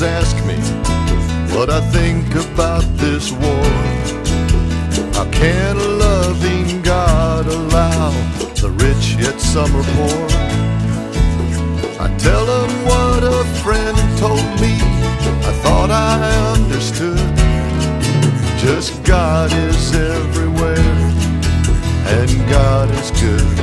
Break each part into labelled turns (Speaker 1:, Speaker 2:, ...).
Speaker 1: ask me what I think about this war. How can a loving God allow the rich yet some are poor? I tell them what a friend told me, I thought I understood. Just God is everywhere, and God is good.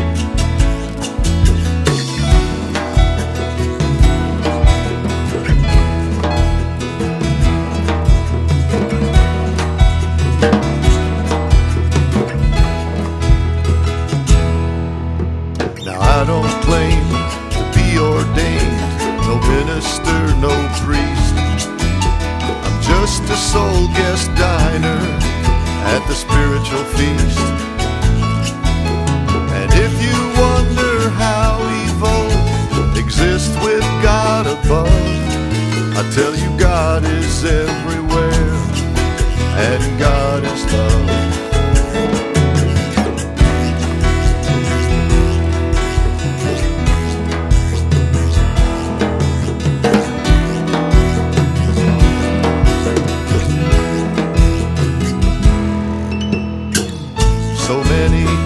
Speaker 1: Now I don't claim to be ordained, no minister, no priest. I'm just a soul guest diner at the spiritual feast. And if you wonder how evil exists with God above, I tell you God is everywhere, and God is love. So many